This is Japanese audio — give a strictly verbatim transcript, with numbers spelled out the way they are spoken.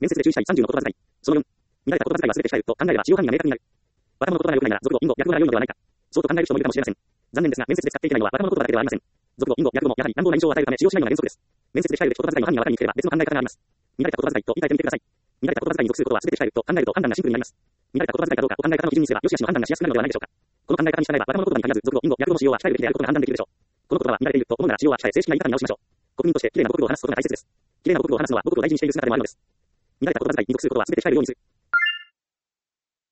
面接で注意したいさんじゅうの言葉遣い。そのよん、乱れた言葉遣いは全て控えると考えれば使用範囲が明確になる。若者の言葉が良くないなら、俗語、隠語、略語が良いのではないか。そうと考える人もいるかもしれません。残念ですが、面接で使っていけないのは若者言葉だけではありません。俗語、隠語、略語もやはり乱暴な印象を与えるため使用しないのが原則です。面接で控えるべき言葉遣いの範囲が分かりにくければ別の考え方があります。乱れた言葉遣いと言い換えてみてください。乱れた言葉遣いに属することは全て控えると考えると判断がシンプルになります。乱れた言葉遣いかどうかを考え方の基準にすれば、よし悪しの判断がしやすくなるのではないでしょうか。この考え方に従えば、若者言葉に限らず、俗語、隠語、略語の使用は控えるべきであることが判断できるでしょう。この言葉は乱れていると思うなら使用は控え、正式な言い方に直しましょう。国民として綺麗な母国語を話すことが大切です。綺麗な母国語を話すのは母国を大事にしている姿でもあるのです。乱れた言葉遣いに属することは全て控えるようにする。